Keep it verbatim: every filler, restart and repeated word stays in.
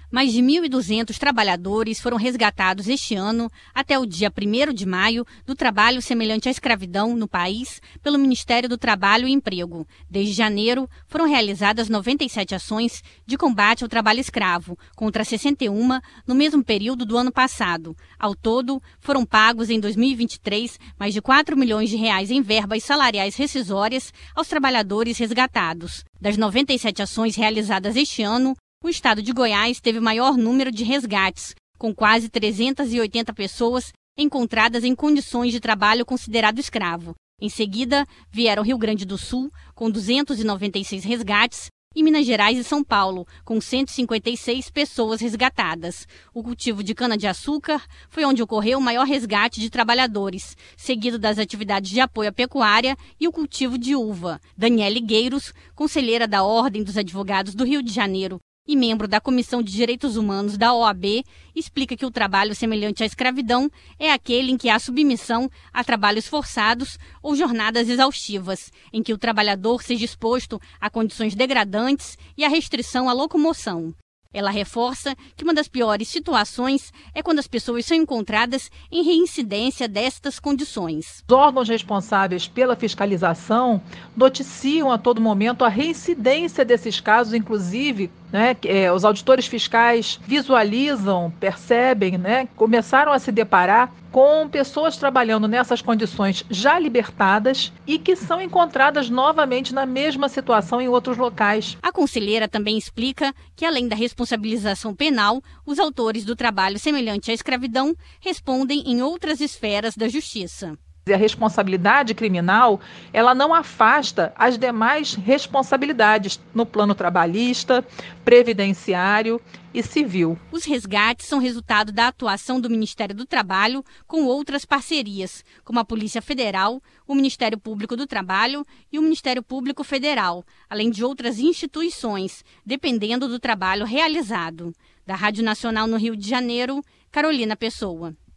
Mais de mil e duzentos trabalhadores foram resgatados este ano, até o dia primeiro de maio, do trabalho semelhante à escravidão no país pelo Ministério do Trabalho e Emprego. Desde janeiro, foram realizadas noventa e sete ações de combate ao trabalho escravo, contra sessenta e uma no mesmo período do ano passado. Ao todo, foram pagos em dois mil e vinte e três mais de quatro milhões de reais em verbas salariais rescisórias aos trabalhadores resgatados. Das noventa e sete ações realizadas este ano, o estado de Goiás teve o maior número de resgates, com quase trezentas e oitenta pessoas encontradas em condições de trabalho considerado escravo. Em seguida, vieram Rio Grande do Sul, com duzentos e noventa e seis resgates, e Minas Gerais e São Paulo, com cento e cinquenta e seis pessoas resgatadas. O cultivo de cana-de-açúcar foi onde ocorreu o maior resgate de trabalhadores, seguido das atividades de apoio à pecuária e o cultivo de uva. Daniele Gueiros, conselheira da Ordem dos Advogados do Rio de Janeiro e membro da Comissão de Direitos Humanos da O A B, explica que o trabalho semelhante à escravidão é aquele em que há submissão a trabalhos forçados ou jornadas exaustivas, em que o trabalhador seja exposto a condições degradantes e a restrição à locomoção. Ela reforça que uma das piores situações é quando as pessoas são encontradas em reincidência destas condições. Os órgãos responsáveis pela fiscalização noticiam a todo momento a reincidência desses casos, inclusive, né, é, os auditores fiscais visualizam, percebem, né, começaram a se deparar com pessoas trabalhando nessas condições já libertadas e que são encontradas novamente na mesma situação em outros locais. A conselheira também explica que, além da responsabilização penal, os autores do trabalho semelhante à escravidão respondem em outras esferas da justiça. A responsabilidade criminal, ela não afasta as demais responsabilidades no plano trabalhista, previdenciário e civil. Os resgates são resultado da atuação do Ministério do Trabalho com outras parcerias, como a Polícia Federal, o Ministério Público do Trabalho e o Ministério Público Federal, além de outras instituições, dependendo do trabalho realizado. Da Rádio Nacional no Rio de Janeiro, Carolina Pessoa.